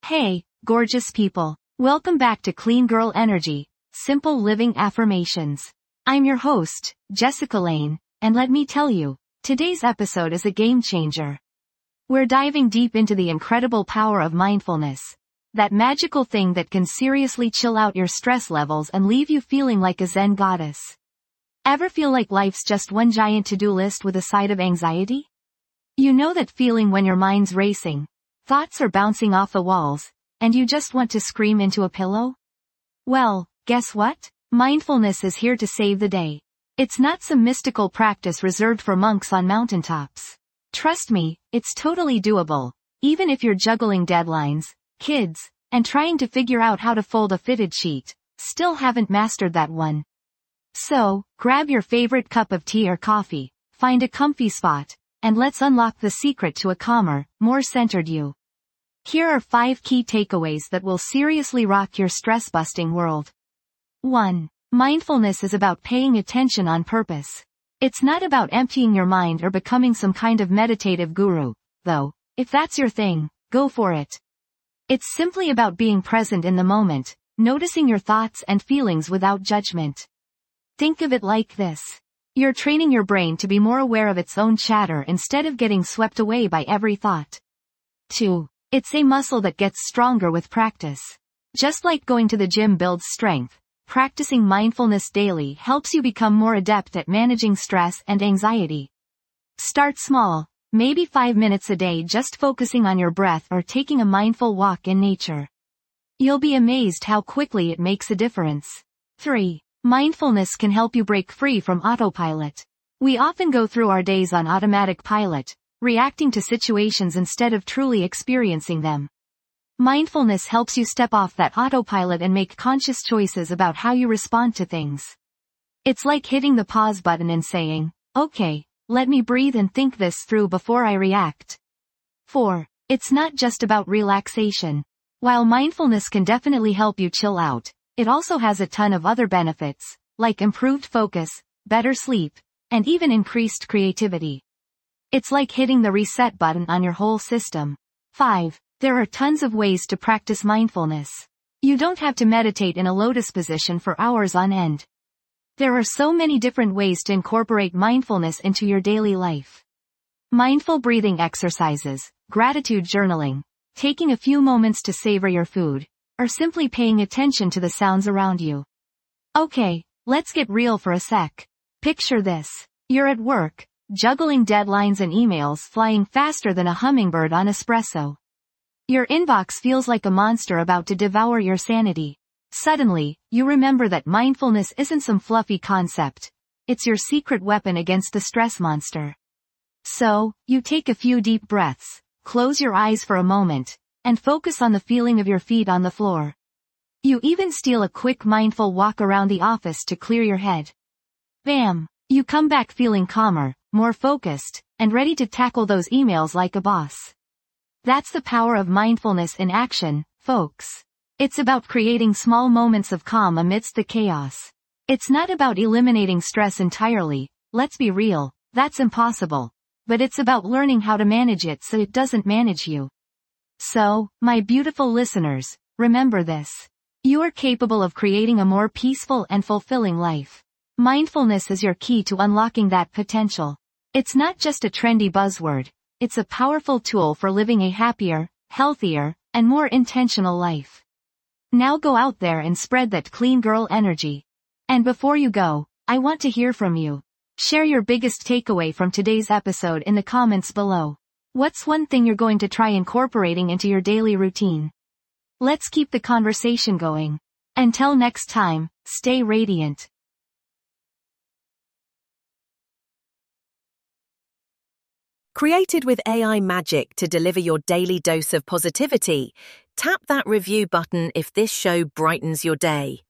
Hey, gorgeous people. Welcome back to Clean Girl Energy, Simple Living Affirmations. I'm your host, Jessica Lane, and let me tell you, today's episode is a game changer. We're diving deep into the incredible power of mindfulness. That magical thing that can seriously chill out your stress levels and leave you feeling like a Zen goddess. Ever feel like life's just one giant to-do list with a side of anxiety? You know that feeling when your mind's racing, thoughts are bouncing off the walls, and you just want to scream into a pillow? Well, guess what? Mindfulness is here to save the day. It's not some mystical practice reserved for monks on mountaintops. Trust me, it's totally doable, even if you're juggling deadlines, kids, and trying to figure out how to fold a fitted sheet, still haven't mastered that one. So, grab your favorite cup of tea or coffee, find a comfy spot, and let's unlock the secret to a calmer, more centered you. Here are 5 key takeaways that will seriously rock your stress-busting world. 1. Mindfulness is about paying attention on purpose. It's not about emptying your mind or becoming some kind of meditative guru, though, if that's your thing, go for it. It's simply about being present in the moment, noticing your thoughts and feelings without judgment. Think of it like this. You're training your brain to be more aware of its own chatter instead of getting swept away by every thought. 2. It's a muscle that gets stronger with practice. Just like going to the gym builds strength, practicing mindfulness daily helps you become more adept at managing stress and anxiety. Start small, maybe 5 minutes a day just focusing on your breath or taking a mindful walk in nature. You'll be amazed how quickly it makes a difference. 3. Mindfulness can help you break free from autopilot. We often go through our days on automatic pilot, reacting to situations instead of truly experiencing them. Mindfulness helps you step off that autopilot and make conscious choices about how you respond to things. It's like hitting the pause button and saying, okay, let me breathe and think this through before I react. 4. It's not just about relaxation. While mindfulness can definitely help you chill out, it also has a ton of other benefits, like improved focus, better sleep, and even increased creativity. It's like hitting the reset button on your whole system. 5. There are tons of ways to practice mindfulness. You don't have to meditate in a lotus position for hours on end. There are so many different ways to incorporate mindfulness into your daily life. Mindful breathing exercises, gratitude journaling, taking a few moments to savor your food, or simply paying attention to the sounds around you. Okay, let's get real for a sec. Picture this. You're at work, juggling deadlines and emails flying faster than a hummingbird on espresso. Your inbox feels like a monster about to devour your sanity. Suddenly, you remember that mindfulness isn't some fluffy concept. It's your secret weapon against the stress monster. So, you take a few deep breaths, close your eyes for a moment, and focus on the feeling of your feet on the floor. You even steal a quick mindful walk around the office to clear your head. Bam! You come back feeling calmer, more focused, and ready to tackle those emails like a boss. That's the power of mindfulness in action, folks. It's about creating small moments of calm amidst the chaos. It's not about eliminating stress entirely, let's be real, that's impossible. But it's about learning how to manage it so it doesn't manage you. So, my beautiful listeners, remember this. You are capable of creating a more peaceful and fulfilling life. Mindfulness is your key to unlocking that potential. It's not just a trendy buzzword, it's a powerful tool for living a happier, healthier, and more intentional life. Now go out there and spread that clean girl energy. And before you go, I want to hear from you. Share your biggest takeaway from today's episode in the comments below. What's one thing you're going to try incorporating into your daily routine? Let's keep the conversation going. Until next time, stay radiant. Created with AI magic to deliver your daily dose of positivity, tap that review button if this show brightens your day.